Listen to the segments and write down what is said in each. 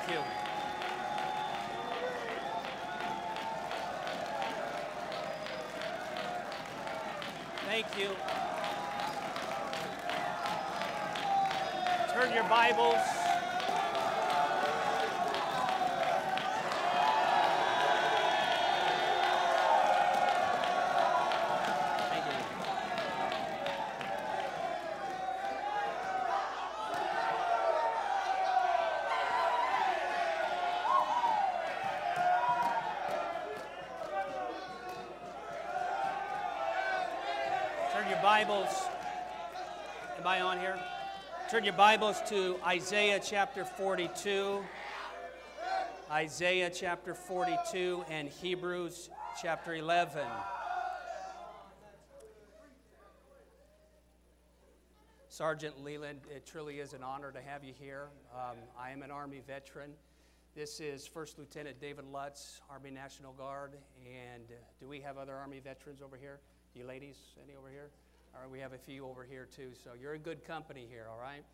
you. Thank you. Turn your Bibles. Thank you. Turn your Bibles. Am I on here? Turn your Bibles to Isaiah chapter 42. Isaiah chapter 42 and Hebrews chapter 11. Sergeant Leland, it truly is an honor to have you here. I am an Army veteran. This is First Lieutenant David Lutz, Army National Guard. And do we have other Army veterans over here? You ladies, any over here? All right, we have a few over here too, so you're in good company here, all right?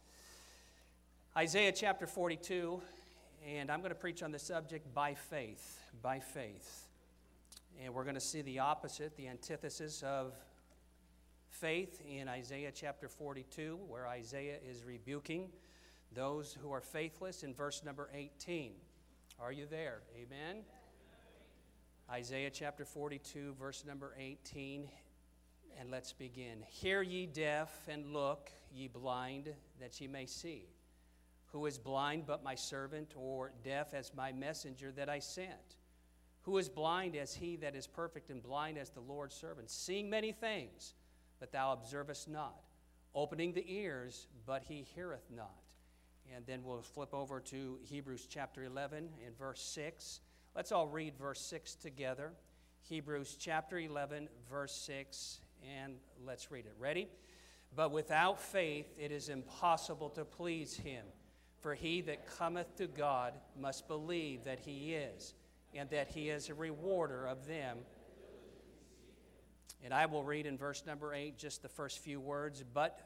Isaiah chapter 42, and I'm going to preach on the subject, by faith, by faith. And we're going to see the opposite, the antithesis of faith in Isaiah chapter 42, where Isaiah is rebuking those who are faithless in verse number 18. Are you there? Amen? Isaiah chapter 42, verse number 18. And let's begin. Hear ye deaf, and look, ye blind, that ye may see. Who is blind but my servant, or deaf as my messenger that I sent? Who is blind as he that is perfect, and blind as the Lord's servant, seeing many things, but thou observest not, opening the ears, but he heareth not. And then we'll flip over to Hebrews chapter 11 and verse 6. Let's all read verse 6 together. Hebrews chapter 11, verse 6. And let's read it. Ready? But without faith it is impossible to please him. For he that cometh to God must believe that he is, and that he is a rewarder of them. And I will read in verse number 8 just the first few words.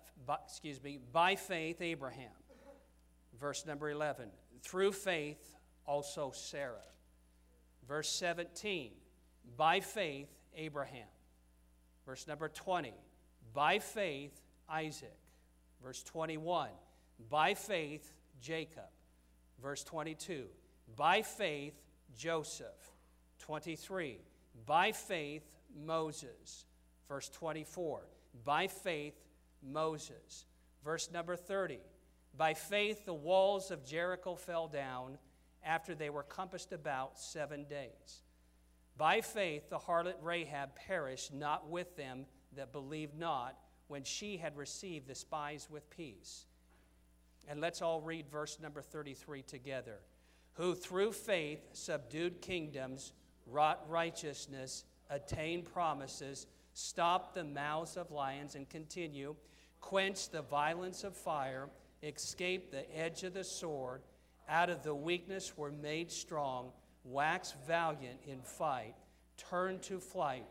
By faith Abraham. Verse number 11. Through faith also Sarah. Verse 17. By faith Abraham. Verse number 20, by faith, Isaac. Verse 21, by faith, Jacob. Verse 22, by faith, Joseph. 23, by faith, Moses. Verse 24, by faith, Moses. Verse number 30, by faith, the walls of Jericho fell down after they were compassed about 7 days. By faith, the harlot Rahab perished not with them that believed not, when she had received the spies with peace. And let's all read verse number 33 together. Who through faith subdued kingdoms, wrought righteousness, attained promises, stopped the mouths of lions, and continue, quenched the violence of fire, escaped the edge of the sword, out of the weakness were made strong, wax valiant in fight, turn to flight.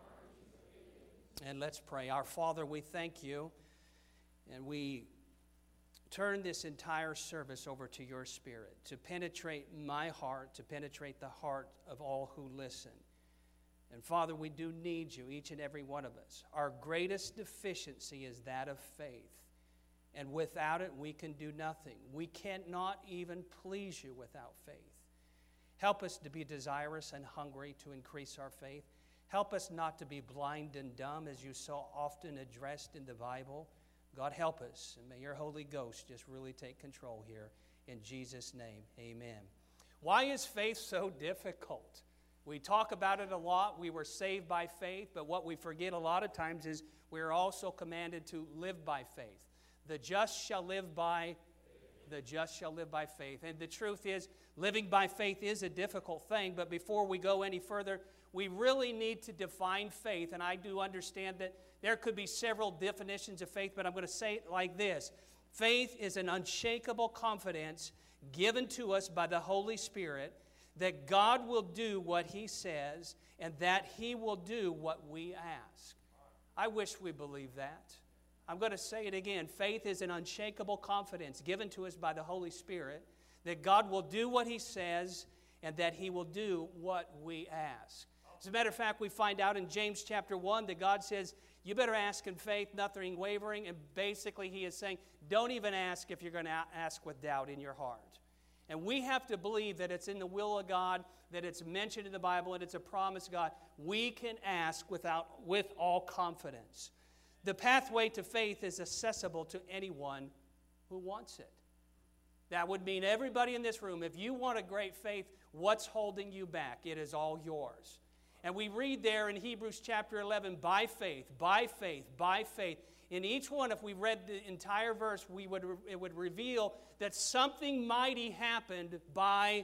And let's pray. Our Father, we thank you, and we turn this entire service over to your Spirit to penetrate my heart, to penetrate the heart of all who listen. And Father, we do need you, each and every one of us. Our greatest deficiency is that of faith. And without it, we can do nothing. We cannot even please you without faith. Help us to be desirous and hungry to increase our faith. Help us not to be blind and dumb, as you so often addressed in the Bible. God, help us, and may your Holy Ghost just really take control here. In Jesus' name, amen. Why is faith so difficult? We talk about it a lot. We were saved by faith, but what we forget a lot of times is we're also commanded to live by faith. The just shall live by faith. And the truth is, living by faith is a difficult thing, but before we go any further, we really need to define faith. And I do understand that there could be several definitions of faith, but I'm going to say it like this. Faith is an unshakable confidence given to us by the Holy Spirit that God will do what he says and that he will do what we ask. I wish we believed that. I'm going to say it again. Faith is an unshakable confidence given to us by the Holy Spirit that God will do what He says and that He will do what we ask. As a matter of fact, we find out in James chapter 1 that God says, you better ask in faith, nothing wavering. And basically He is saying, don't even ask if you're going to ask with doubt in your heart. And we have to believe that it's in the will of God, that it's mentioned in the Bible, and it's a promise of God. We can ask with all confidence. The pathway to faith is accessible to anyone who wants it. That would mean everybody in this room. If you want a great faith, what's holding you back? It is all yours. And we read there in Hebrews chapter 11, by faith, by faith, by faith. In each one, if we read the entire verse, it would reveal that something mighty happened by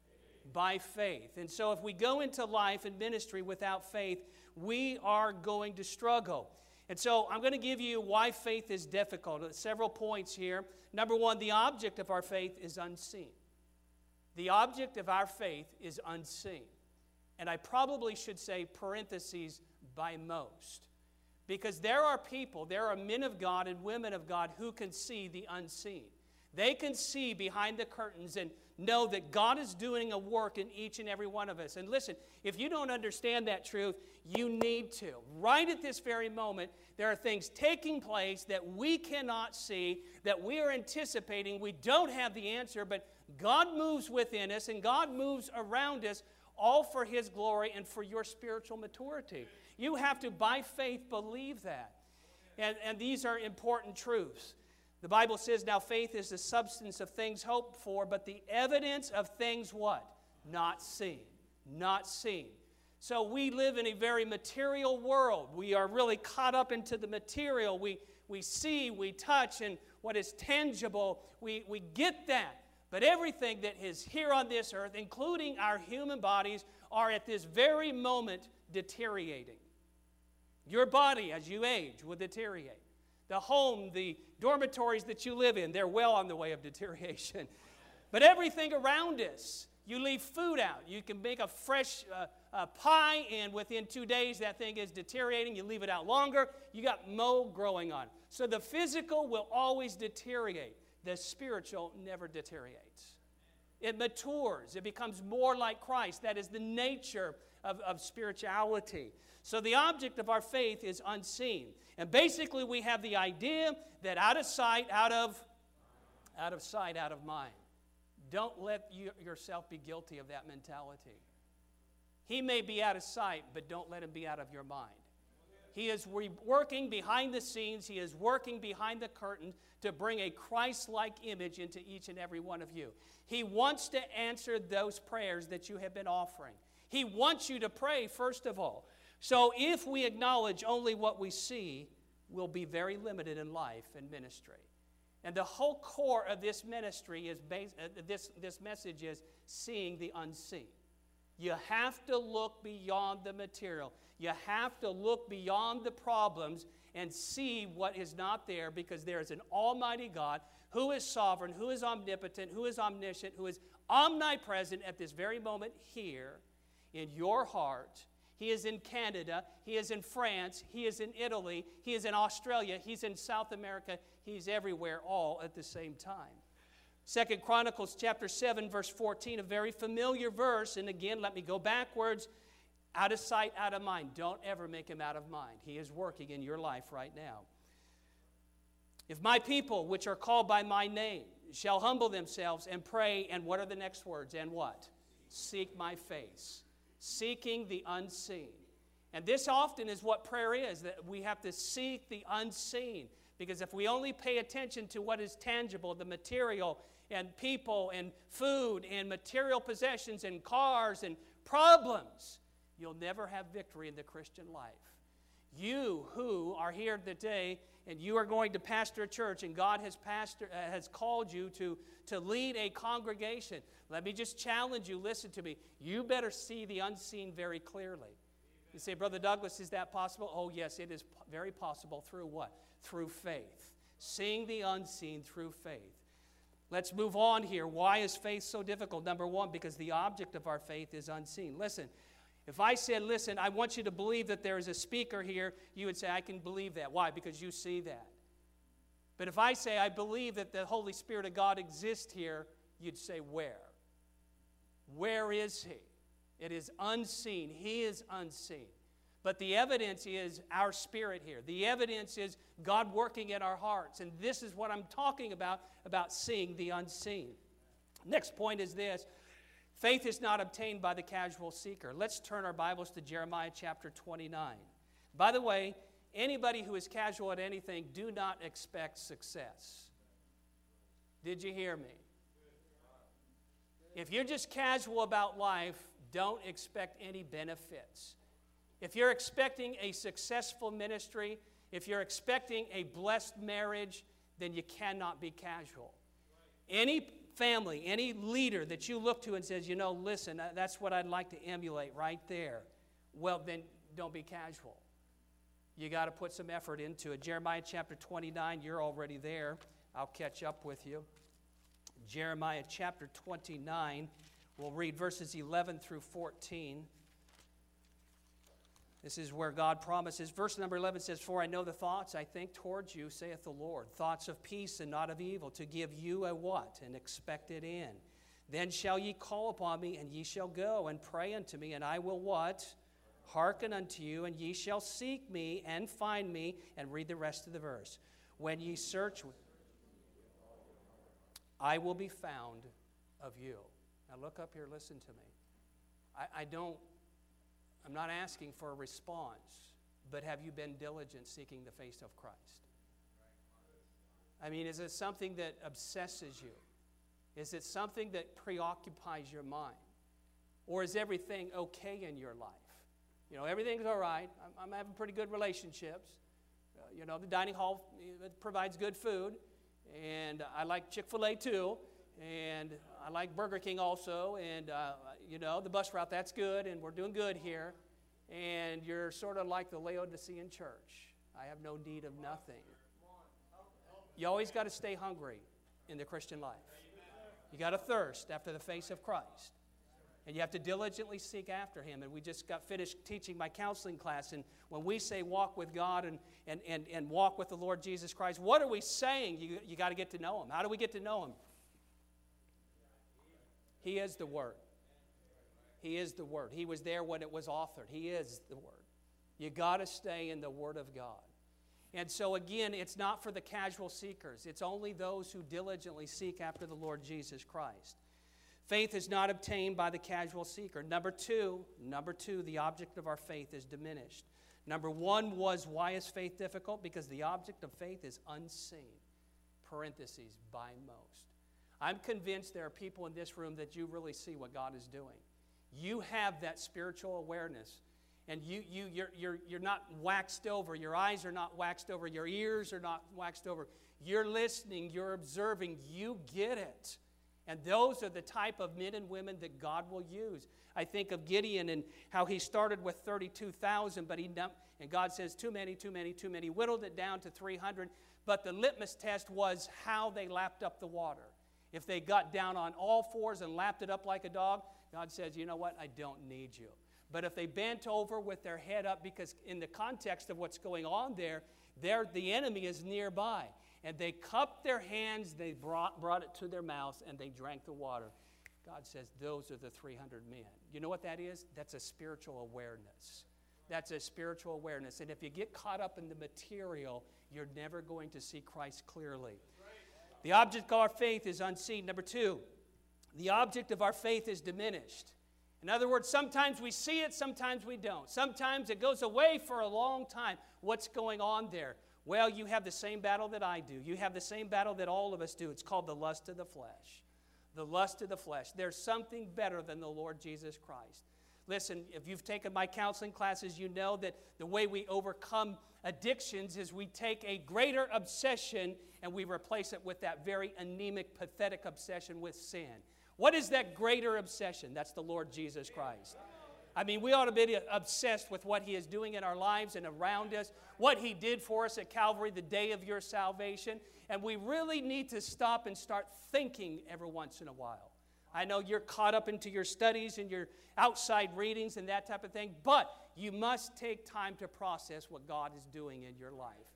faith. And so if we go into life and ministry without faith, we are going to struggle. And so I'm going to give you why faith is difficult. Several points here. Number one, the object of our faith is unseen. The object of our faith is unseen. And I probably should say parentheses, by most. Because there are people, there are men of God and women of God who can see the unseen. They can see behind the curtains and know that God is doing a work in each and every one of us. And listen, if you don't understand that truth, you need to. Right at this very moment, there are things taking place that we cannot see, that we are anticipating. We don't have the answer, but God moves within us and God moves around us, all for His glory and for your spiritual maturity. You have to, by faith, believe that. And these are important truths. The Bible says, now faith is the substance of things hoped for, but the evidence of things what? Not seen. Not seen. So we live in a very material world. We are really caught up into the material. We see, we touch, and what is tangible, we get that. But everything that is here on this earth, including our human bodies, are at this very moment deteriorating. Your body, as you age, will deteriorate. The home, the dormitories that you live in, they're well on the way of deterioration. But everything around us, you leave food out. You can make a fresh pie, and within 2 days, that thing is deteriorating. You leave it out longer, you got mold growing on it. So the physical will always deteriorate. The spiritual never deteriorates. It matures. It becomes more like Christ. That is the nature of spirituality. So the object of our faith is unseen. And basically we have the idea that out of sight, out of sight, out of mind. Don't let yourself be guilty of that mentality. He may be out of sight, but don't let Him be out of your mind. He is working behind the scenes. He is working behind the curtain to bring a Christ-like image into each and every one of you. He wants to answer those prayers that you have been offering. He wants you to pray, first of all. So if we acknowledge only what we see, we'll be very limited in life and ministry. And the whole core of this ministry is this message is seeing the unseen. You have to look beyond the material. You have to look beyond the problems and see what is not there, because there is an almighty God who is sovereign, who is omnipotent, who is omniscient, who is omnipresent at this very moment here in your heart. He is in Canada. He is in France. He is in Italy. He is in Australia. He's in South America. He's everywhere all at the same time. 2 Chronicles chapter 7, verse 14, a very familiar verse. And again, let me go backwards. Out of sight, out of mind. Don't ever make Him out of mind. He is working in your life right now. If my people, which are called by my name, shall humble themselves and pray, and what are the next words? And what? Seek my face. Seeking the unseen. And this often is what prayer is, that we have to seek the unseen. Because if we only pay attention to what is tangible, the material and people and food and material possessions and cars and problems, you'll never have victory in the Christian life. You who are here today and you are going to pastor a church, and God has called you to lead a congregation, let me just challenge you, listen to me. You better see the unseen very clearly. You say, Brother Douglas, is that possible? Oh, yes, it is very possible. Through what? Through faith. Seeing the unseen through faith. Let's move on here. Why is faith so difficult? Number one, because the object of our faith is unseen. Listen, if I said, listen, I want you to believe that there is a speaker here, you would say, I can believe that. Why? Because you see that. But if I say, I believe that the Holy Spirit of God exists here, you'd say, where? Where is he? It is unseen. He is unseen. But the evidence is our spirit here. The evidence is God working in our hearts. And this is what I'm talking about seeing the unseen. Next point is this. Faith is not obtained by the casual seeker. Let's turn our Bibles to Jeremiah chapter 29. By the way, anybody who is casual at anything, do not expect success. Did you hear me? If you're just casual about life, don't expect any benefits. If you're expecting a successful ministry, if you're expecting a blessed marriage, then you cannot be casual. Any family, any leader that you look to and says, listen, that's what I'd like to emulate right there, well, then don't be casual. You got to put some effort into it. Jeremiah chapter 29, you're already there. I'll catch up with you. Jeremiah chapter 29, we'll read verses 11 through 14. This is where God promises. Verse number 11 says, For I know the thoughts I think towards you, saith the Lord, thoughts of peace and not of evil, to give you a what? An expected end. Then shall ye call upon me, and ye shall go and pray unto me, and I will what? Hearken unto you, and ye shall seek me and find me. And read the rest of the verse. When ye search, I will be found of you. Now look up here, listen to me. I'm not asking for a response, but have you been diligent seeking the face of Christ? I mean, is it something that obsesses you? Is it something that preoccupies your mind? Or is everything okay in your life? Everything's all right. I'm having pretty good relationships. The dining hall provides good food, and I like Chick-fil-A too, and I like Burger King also, and the bus route, that's good, and we're doing good here. And you're sort of like the Laodicean church. I have no need of nothing. You always got to stay hungry in the Christian life. You got to thirst after the face of Christ. And you have to diligently seek after Him. And we just got finished teaching my counseling class. And when we say walk with God and walk with the Lord Jesus Christ, what are we saying? You got to get to know Him. How do we get to know Him? He is the Word. He is the Word. He was there when it was authored. He is the Word. You got to stay in the Word of God. And so again, it's not for the casual seekers. It's only those who diligently seek after the Lord Jesus Christ. Faith is not obtained by the casual seeker. Number two, the object of our faith is diminished. Number one was, why is faith difficult? Because the object of faith is unseen. Parentheses, by most. I'm convinced there are people in this room that you really see what God is doing. You have that spiritual awareness, and you're not waxed over. Your eyes are not waxed over. Your ears are not waxed over. You're listening. You're observing. You get it. And those are the type of men and women that God will use. I think of Gideon and how he started with 32,000, and God says, too many, whittled it down to 300. But the litmus test was how they lapped up the water. If they got down on all fours and lapped it up like a dog, God says, you know what, I don't need you. But if they bent over with their head up, because in the context of what's going on there, the enemy is nearby. And they cupped their hands, they brought it to their mouths, and they drank the water. God says, those are the 300 men. You know what that is? That's a spiritual awareness. That's a spiritual awareness. And if you get caught up in the material, you're never going to see Christ clearly. The object of our faith is unseen. Number two, the object of our faith is diminished. In other words, sometimes we see it, sometimes we don't. Sometimes it goes away for a long time. What's going on there? Well, you have the same battle that I do. You have the same battle that all of us do. It's called the lust of the flesh. The lust of the flesh. There's something better than the Lord Jesus Christ. Listen, if you've taken my counseling classes, you know that the way we overcome addictions is we take a greater obsession and we replace it with that very anemic, pathetic obsession with sin. What is that greater obsession? That's the Lord Jesus Christ. I mean, we ought to be obsessed with what He is doing in our lives and around us, what He did for us at Calvary the day of your salvation. And we really need to stop and start thinking every once in a while. I know you're caught up into your studies and your outside readings and that type of thing, but you must take time to process what God is doing in your life.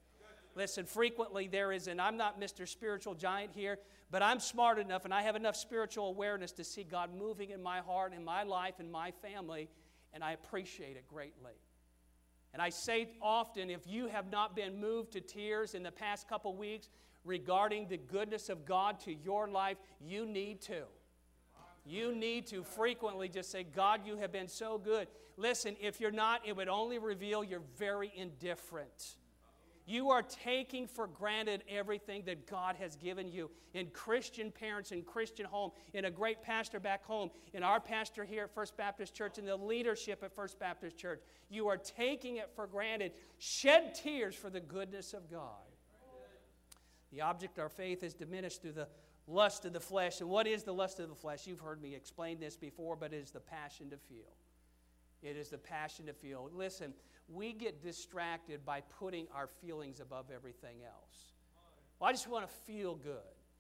Listen, frequently there is, and I'm not Mr. Spiritual Giant here, but I'm smart enough and I have enough spiritual awareness to see God moving in my heart, in my life, in my family, and I appreciate it greatly. And I say often, if you have not been moved to tears in the past couple weeks regarding the goodness of God to your life, you need to. You need to frequently just say, God, you have been so good. Listen, if you're not, it would only reveal you're very indifferent. You are taking for granted everything that God has given you. In Christian parents, in Christian home, in a great pastor back home, in our pastor here at First Baptist Church, in the leadership at First Baptist Church. You are taking it for granted. Shed tears for the goodness of God. The object of our faith is diminished through the lust of the flesh. And what is the lust of the flesh? You've heard me explain this before, but it is the passion to feel. It is the passion to feel. Listen, we get distracted by putting our feelings above everything else. Well, I just want to feel good.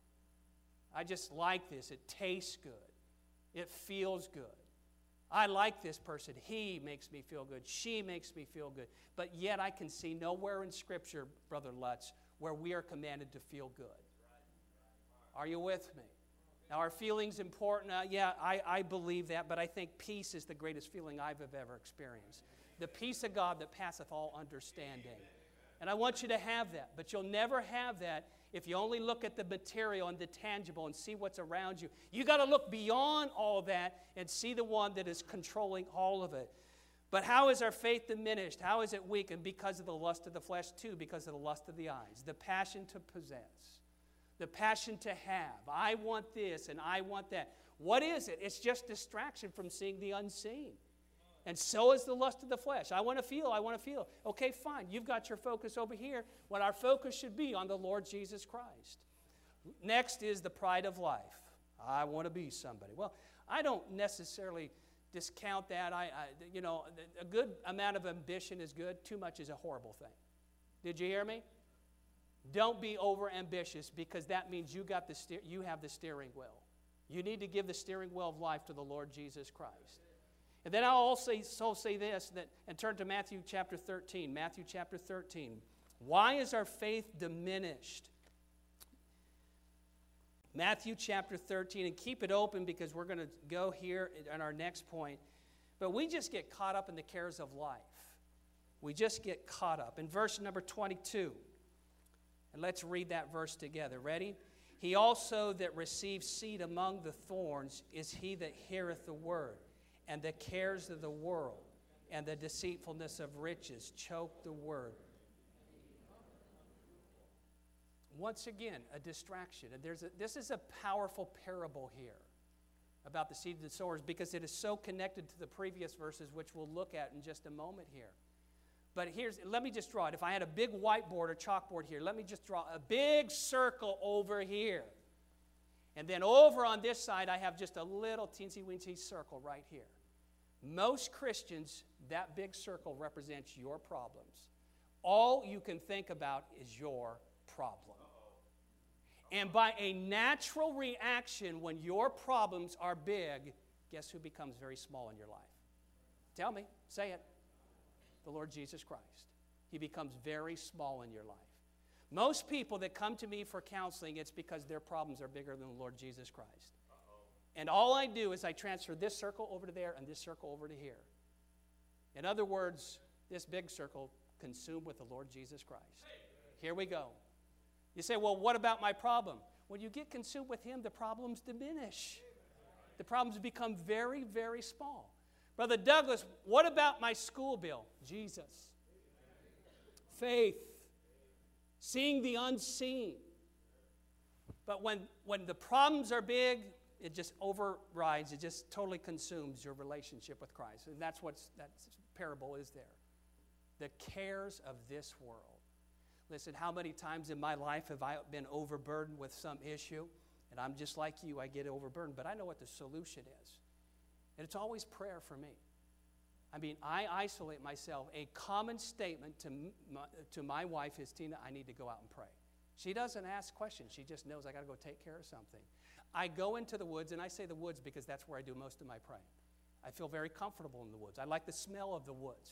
I just like this. It tastes good. It feels good. I like this person. He makes me feel good. She makes me feel good. But yet I can see nowhere in Scripture, Brother Lutz, where we are commanded to feel good. Are you with me? Now, are feelings important? Yeah, I believe that, but I think peace is the greatest feeling I've ever experienced. The peace of God that passeth all understanding. And I want you to have that, but you'll never have that if you only look at the material and the tangible and see what's around you. You got to look beyond all that and see the one that is controlling all of it. But how is our faith diminished? How is it weakened? Because of the lust of the flesh, too, because of the lust of the eyes, the passion to possess. The passion to have. I want this and I want that. What is it? It's just distraction from seeing the unseen. And so is the lust of the flesh. I want to feel, I want to feel. Okay, fine. You've got your focus over here when our focus should be on the Lord Jesus Christ. Next is the pride of life. I want to be somebody. Well, I don't necessarily discount that. A good amount of ambition is good. Too much is a horrible thing. Did you hear me? Don't be over-ambitious, because that means you have the steering wheel. You need to give the steering wheel of life to the Lord Jesus Christ. And then I'll also say this, and turn to Matthew chapter 13. Matthew chapter 13. Why is our faith diminished? Matthew chapter 13, and keep it open because we're going to go here on our next point. But we just get caught up in the cares of life. We just get caught up. In verse number 22. And let's read that verse together. Ready? He also that receives seed among the thorns is he that heareth the word, and the cares of the world and the deceitfulness of riches choke the word. Once again, a distraction. And this is a powerful parable here about the seed of the sowers, because it is so connected to the previous verses, which we'll look at in just a moment here. But let me just draw it. If I had a big whiteboard or chalkboard here, let me just draw a big circle over here. And then over on this side, I have just a little teensy-weensy circle right here. Most Christians, that big circle represents your problems. All you can think about is your problem. And by a natural reaction, when your problems are big, guess who becomes very small in your life? Tell me. Say it. The Lord Jesus Christ. He becomes very small in your life. Most people that come to me for counseling, it's because their problems are bigger than the Lord Jesus Christ. And all I do is I transfer this circle over to there and this circle over to here. In other words, this big circle consumed with the Lord Jesus Christ. Here we go. You say, well, what about my problem? When you get consumed with Him, the problems diminish. The problems become very, very small. Brother Douglas, what about my school bill? Jesus. Faith. Seeing the unseen. But when the problems are big, it just overrides, it just totally consumes your relationship with Christ. And that's what that parable is there. The cares of this world. Listen, how many times in my life have I been overburdened with some issue? And I'm just like you, I get overburdened, but I know what the solution is. And it's always prayer for me. I mean, I isolate myself. A common statement to my wife is, Tina, I need to go out and pray. She doesn't ask questions. She just knows I got to go take care of something. I go into the woods, and I say the woods because that's where I do most of my praying. I feel very comfortable in the woods. I like the smell of the woods.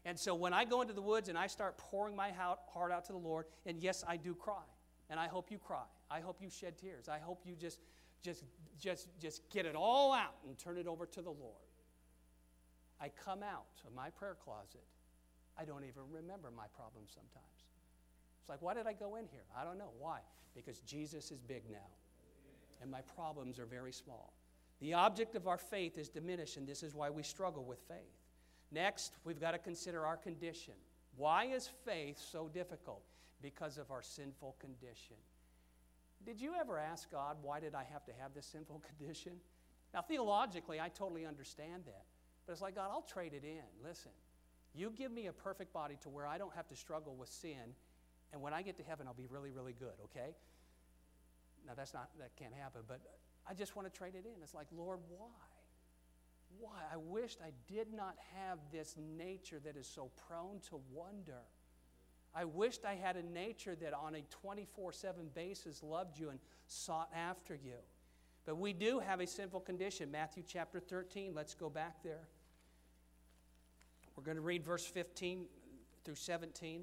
And so when I go into the woods and I start pouring my heart out to the Lord, and yes, I do cry. And I hope you cry. I hope you shed tears. I hope you just get it all out and turn it over to the Lord. I come out of my prayer closet. I don't even remember my problems sometimes. It's like, why did I go in here? I don't know. Why? Because Jesus is big now. And my problems are very small. The object of our faith is diminished, and this is why we struggle with faith. Next, we've got to consider our condition. Why is faith so difficult? Because of our sinful condition. Did you ever ask God, why did I have to have this sinful condition? Now, theologically, I totally understand that. But it's like, God, I'll trade it in. Listen, you give me a perfect body to where I don't have to struggle with sin, and when I get to heaven, I'll be really, really good, okay? Now, that can't happen, but I just want to trade it in. It's like, Lord, why? Why? I wished I did not have this nature that is so prone to wonder. I wished I had a nature that on a 24/7 basis loved you and sought after you. But we do have a sinful condition. Matthew chapter 13, let's go back there. We're going to read verse 15 through 17.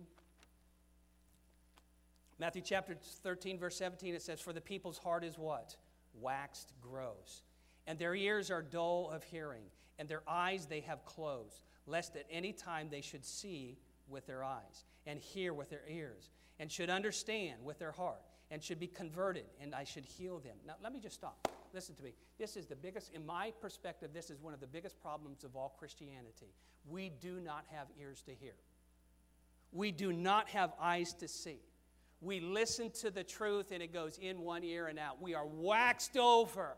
Matthew chapter 13, verse 17, it says, "For the people's heart is what? Waxed gross. And their ears are dull of hearing, and their eyes they have closed, lest at any time they should see with their eyes, and hear with their ears, and should understand with their heart, and should be converted, and I should heal them." Now, let me just stop. Listen to me. This is the biggest, in my perspective, this is one of the biggest problems of all Christianity. We do not have ears to hear. We do not have eyes to see. We listen to the truth, and it goes in one ear and out. We are waxed over.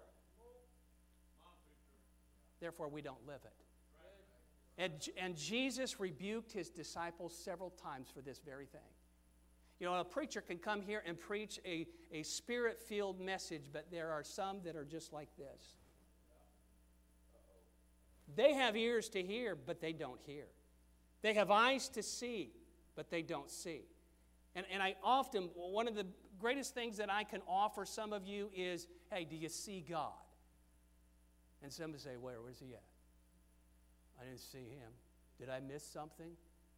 Therefore, we don't live it. And Jesus rebuked his disciples several times for this very thing. You know, a preacher can come here and preach a spirit-filled message, but there are some that are just like this. They have ears to hear, but they don't hear. They have eyes to see, but they don't see. And I often, one of the greatest things that I can offer some of you is, hey, do you see God? And somebody say, where's he at? I didn't see him. Did I miss something?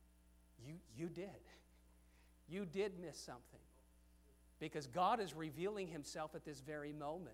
You did. You did miss something. Because God is revealing himself at this very moment.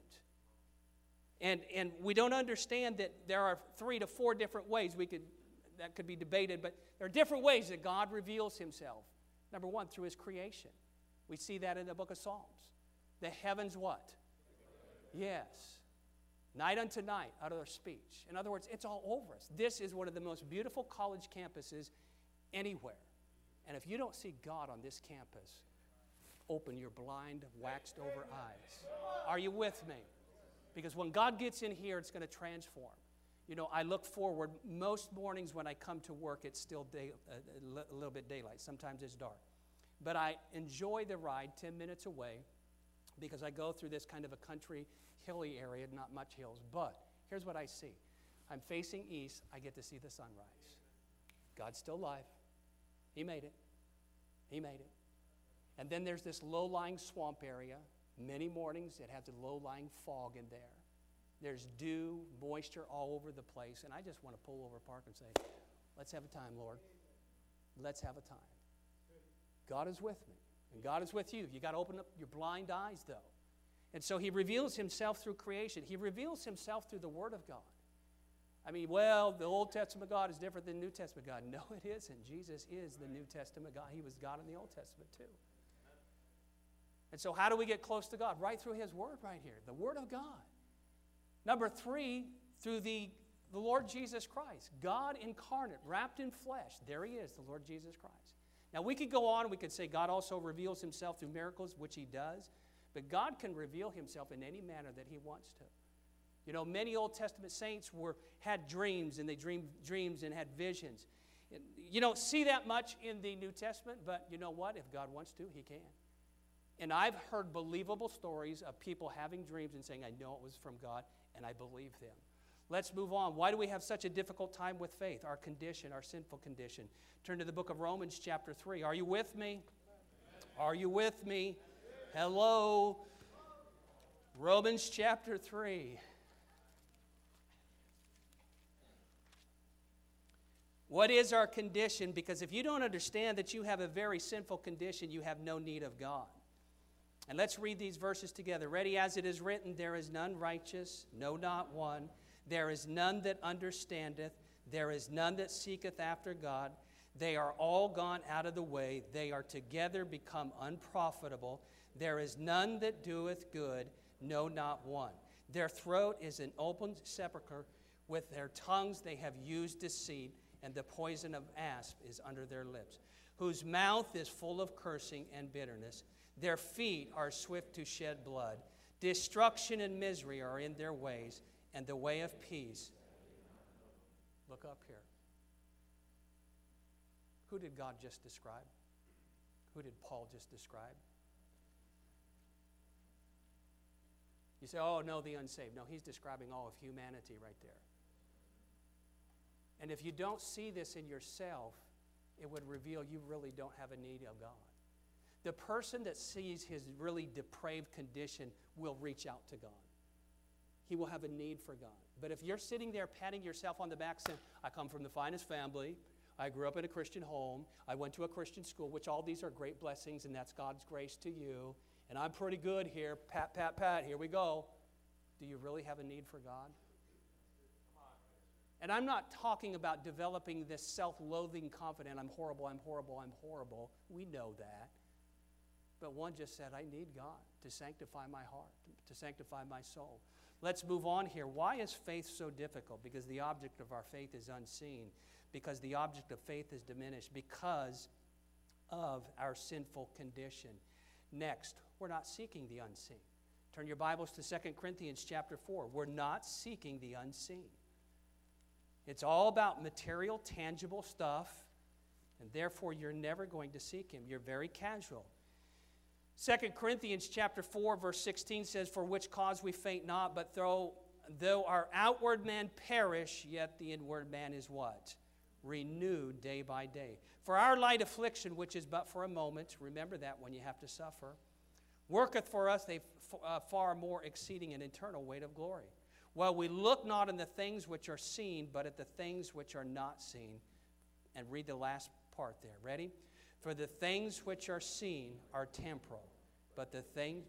And we don't understand that there are 3 to 4 different ways that could be debated, but there are different ways that God reveals himself. Number 1, through his creation. We see that in the book of Psalms. The heavens what? Yes. Night unto night, out of their speech. In other words, it's all over us. This is one of the most beautiful college campuses anywhere. And if you don't see God on this campus, open your blind, waxed over eyes. Are you with me? Because when God gets in here, it's going to transform. You know, I look forward. Most mornings when I come to work, it's still a little bit daylight. Sometimes it's dark. But I enjoy the ride 10 minutes away because I go through this kind of a country, hilly area, not much hills. But here's what I see. I'm facing east. I get to see the sunrise. God's still alive. He made it. He made it. And then there's this low-lying swamp area. Many mornings it has a low-lying fog in there. There's dew, moisture all over the place. And I just want to pull over, park, and say, let's have a time, Lord. Let's have a time. God is with me. And God is with you. You got to open up your blind eyes, though. And so he reveals himself through creation. He reveals himself through the Word of God. I mean, well, the Old Testament God is different than New Testament God. No, it isn't. Jesus is the New Testament God. He was God in the Old Testament, too. And so how do we get close to God? Right through his Word right here, the Word of God. Number 3, through the Lord Jesus Christ. God incarnate, wrapped in flesh. There he is, the Lord Jesus Christ. Now, we could go on. We could say God also reveals himself through miracles, which he does. But God can reveal himself in any manner that he wants to. You know, many Old Testament saints had dreams, and they dreamed dreams and had visions. You don't see that much in the New Testament, but you know what? If God wants to, he can. And I've heard believable stories of people having dreams and saying, I know it was from God, and I believe them. Let's move on. Why do we have such a difficult time with faith? Our condition, our sinful condition. Turn to the book of Romans chapter 3. Are you with me? Are you with me? Hello. Romans chapter 3. What is our condition? Because if you don't understand that you have a very sinful condition, you have no need of God. And let's read these verses together. Ready? As it is written, there is none righteous, no, not one. There is none that understandeth. There is none that seeketh after God. They are all gone out of the way. They are together become unprofitable. There is none that doeth good, no, not one. Their throat is an open sepulchre. With their tongues they have used deceit, and the poison of asp is under their lips, whose mouth is full of cursing and bitterness. Their feet are swift to shed blood. Destruction and misery are in their ways, and the way of peace. Look up here. Who did God just describe? Who did Paul just describe? You say, oh, no, the unsaved. No, he's describing all of humanity right there. And if you don't see this in yourself, it would reveal you really don't have a need of God. The person that sees his really depraved condition will reach out to God. He will have a need for God. But if you're sitting there patting yourself on the back saying, I come from the finest family, I grew up in a Christian home, I went to a Christian school, which all these are great blessings, and that's God's grace to you, and I'm pretty good here, pat, pat, pat, here we go. Do you really have a need for God? And I'm not talking about developing this self-loathing confidence, I'm horrible, I'm horrible, I'm horrible. We know that. But one just said, I need God to sanctify my heart, to sanctify my soul. Let's move on here. Why is faith so difficult? Because the object of our faith is unseen. Because the object of faith is diminished. Because of our sinful condition. Next, we're not seeking the unseen. Turn your Bibles to 2 Corinthians chapter 4. We're not seeking the unseen. It's all about material, tangible stuff, and therefore you're never going to seek Him. You're very casual. 2 Corinthians chapter 4, verse 16 says, for which cause we faint not, but though our outward man perish, yet the inward man is what? Renewed day by day. For our light affliction, which is but for a moment, remember that when you have to suffer, worketh for us a far more exceeding and eternal weight of glory. Well, we look not on the things which are seen, but at the things which are not seen. And read the last part there. Ready? For the things which are seen are temporal, but the things...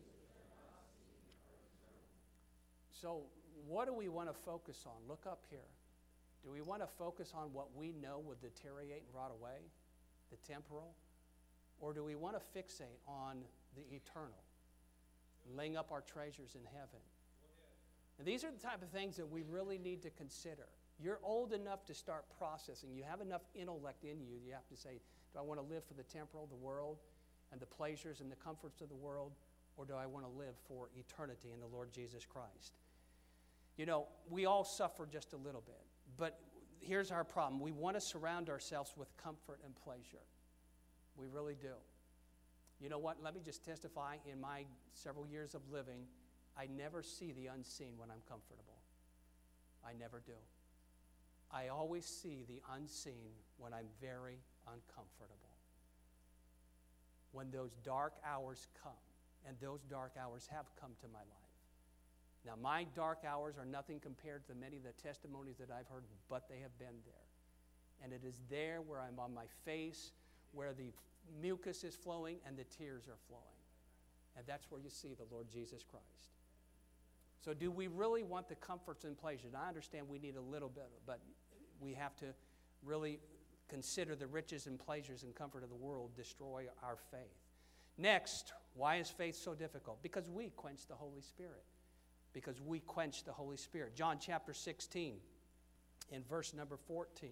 So what do we want to focus on? Look up here. Do we want to focus on what we know will deteriorate and rot away, the temporal? Or do we want to fixate on the eternal, laying up our treasures in heaven? And these are the type of things that we really need to consider. You're old enough to start processing. You have enough intellect in you. You have to say, do I want to live for the temporal, the world, and the pleasures and the comforts of the world, or do I want to live for eternity in the Lord Jesus Christ? You know, we all suffer just a little bit, but here's our problem. We want to surround ourselves with comfort and pleasure. We really do. You know what? Let me just testify, in my several years of living, I never see the unseen when I'm comfortable. I never do. I always see the unseen when I'm very uncomfortable. When those dark hours come, and those dark hours have come to my life. Now, my dark hours are nothing compared to many of the testimonies that I've heard, but they have been there. And it is there where I'm on my face, where the mucus is flowing and the tears are flowing. And that's where you see the Lord Jesus Christ. So do we really want the comforts and pleasures? I understand we need a little bit, but we have to really consider the riches and pleasures and comfort of the world destroy our faith. Next, why is faith so difficult? Because we quench the Holy Spirit. Because we quench the Holy Spirit. John chapter 16, in verse number 14.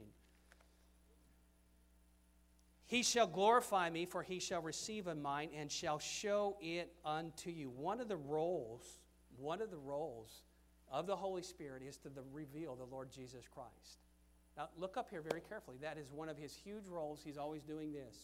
He shall glorify me, for he shall receive of mine, and shall show it unto you. One of the roles of the Holy Spirit is to reveal the Lord Jesus Christ. Now, look up here very carefully. That is one of his huge roles. He's always doing this.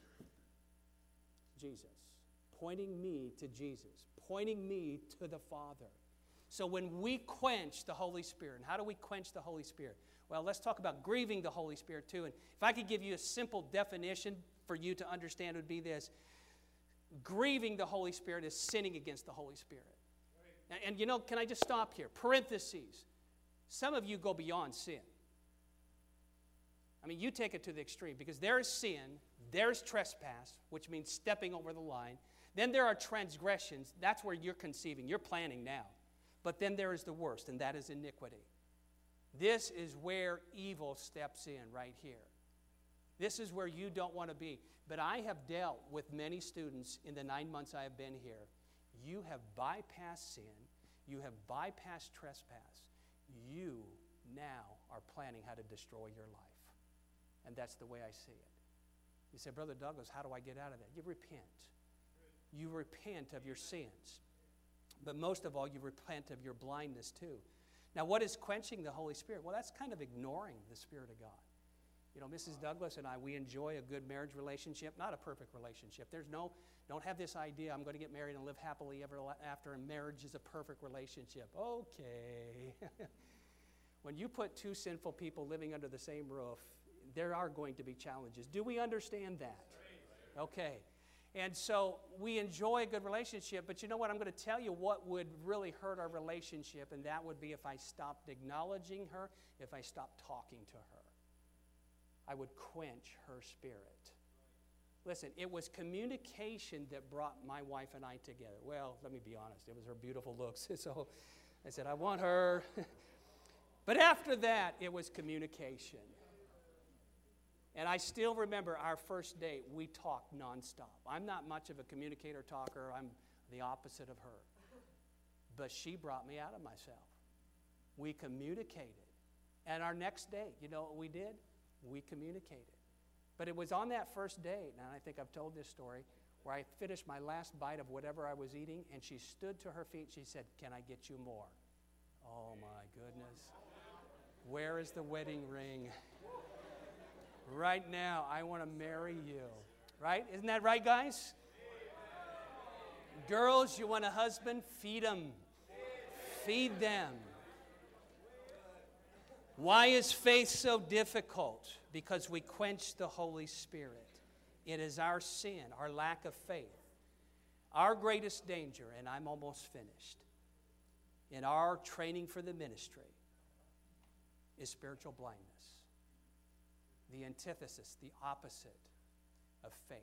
Jesus. Pointing me to Jesus. Pointing me to the Father. So when we quench the Holy Spirit, and how do we quench the Holy Spirit? Well, let's talk about grieving the Holy Spirit too. And if I could give you a simple definition for you to understand, it would be this. Grieving the Holy Spirit is sinning against the Holy Spirit. And you know, can I just stop here? Parentheses. Some of you go beyond sin. I mean, you take it to the extreme because there is sin, there's trespass, which means stepping over the line. Then there are transgressions. That's where you're conceiving. You're planning now. But then there is the worst, and that is iniquity. This is where evil steps in right here. This is where you don't want to be. But I have dealt with many students in the 9 months I have been here. You have bypassed sin. You have bypassed trespass. You now are planning how to destroy your life. And that's the way I see it. You say, Brother Douglas, how do I get out of that? You repent. You repent of your sins. But most of all, you repent of your blindness too. Now, what is quenching the Holy Spirit? Well, that's kind of ignoring the Spirit of God. You know, Mrs. Douglas and I, we enjoy a good marriage relationship, not a perfect relationship. Don't have this idea, I'm going to get married and live happily ever after, and marriage is a perfect relationship. Okay. When you put two sinful people living under the same roof, there are going to be challenges. Do we understand that? Okay. And so we enjoy a good relationship, but you know what? I'm going to tell you what would really hurt our relationship, and that would be if I stopped acknowledging her, if I stopped talking to her. I would quench her spirit. Listen, it was communication that brought my wife and I together. Well, let me be honest. It was her beautiful looks. So I said, I want her. But after that, it was communication. And I still remember our first date, we talked nonstop. I'm not much of a communicator talker. I'm the opposite of her. But she brought me out of myself. We communicated. And our next date, you know what we did? We communicated. But it was on that first date, and I think I've told this story, where I finished my last bite of whatever I was eating, and she stood to her feet. She said, "Can I get you more?" Oh, my goodness. Where is the wedding ring? Right now, I want to marry you. Right? Isn't that right, guys? Girls, you want a husband? Feed them. Feed them. Why is faith so difficult? Because we quench the Holy Spirit. It is our sin, our lack of faith. Our greatest danger, and I'm almost finished, in our training for the ministry is spiritual blindness. The antithesis, the opposite of faith.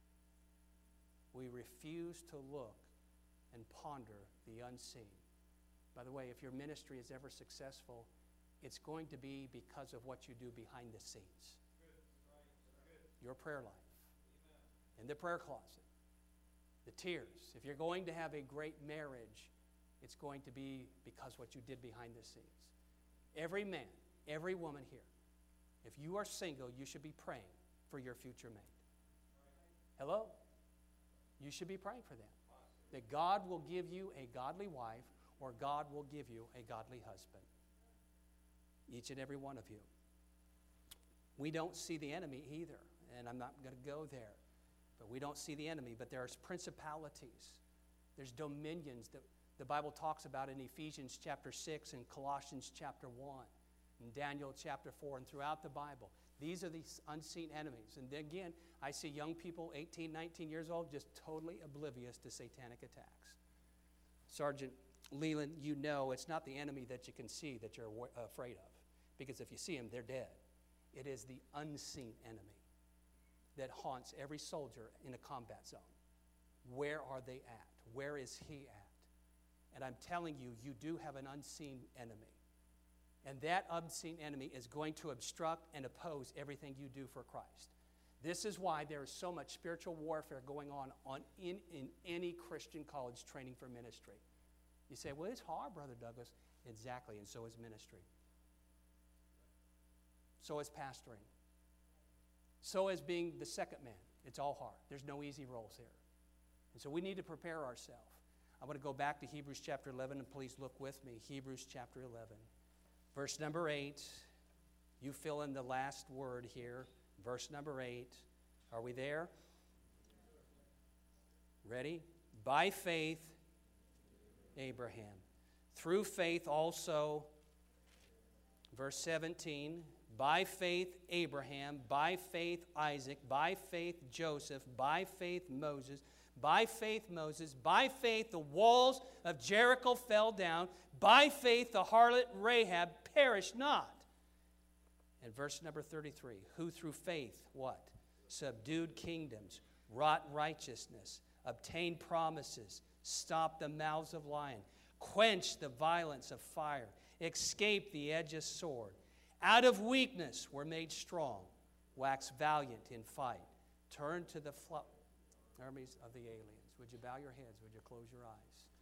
We refuse to look and ponder the unseen. By the way, if your ministry is ever successful, it's going to be because of what you do behind the scenes. Your prayer life, in the prayer closet, the tears. If you're going to have a great marriage, it's going to be because what you did behind the scenes. Every man, every woman here, if you are single, you should be praying for your future mate. Hello? You should be praying for them. That God will give you a godly wife, or God will give you a godly husband. Each and every one of you. We don't see the enemy either, and I'm not going to go there. But we don't see the enemy, but there's principalities. There's dominions that the Bible talks about in Ephesians chapter 6 and Colossians chapter 1 and Daniel chapter 4 and throughout the Bible. These are these unseen enemies. And then again, I see young people, 18, 19 years old, just totally oblivious to satanic attacks. Sergeant Leland, you know it's not the enemy that you can see that you're afraid of. Because if you see him, they're dead. It is the unseen enemy that haunts every soldier in a combat zone. Where are they at? Where is he at? And I'm telling you, you do have an unseen enemy. And that unseen enemy is going to obstruct and oppose everything you do for Christ. This is why there is so much spiritual warfare going on in any Christian college training for ministry. You say, well, it's hard, Brother Douglas. Exactly, and so is ministry. So is pastoring. So is being the second man. It's all hard. There's no easy roles here. And so we need to prepare ourselves. I want to go back to Hebrews chapter 11, and please look with me. Hebrews chapter 11. Verse number 8. You fill in the last word here. Verse number 8. Are we there? Ready? By faith, Abraham. Through faith also, verse 17, by faith Abraham, by faith Isaac, by faith Joseph, by faith Moses, by faith the walls of Jericho fell down, by faith the harlot Rahab perished not. And verse number 33, who through faith, what? Subdued kingdoms, wrought righteousness, obtained promises, stopped the mouths of lions, quenched the violence of fire, escaped the edge of sword. Out of weakness were made strong, waxed valiant in fight. Turn to the armies of the aliens. Would you bow your heads? Would you close your eyes?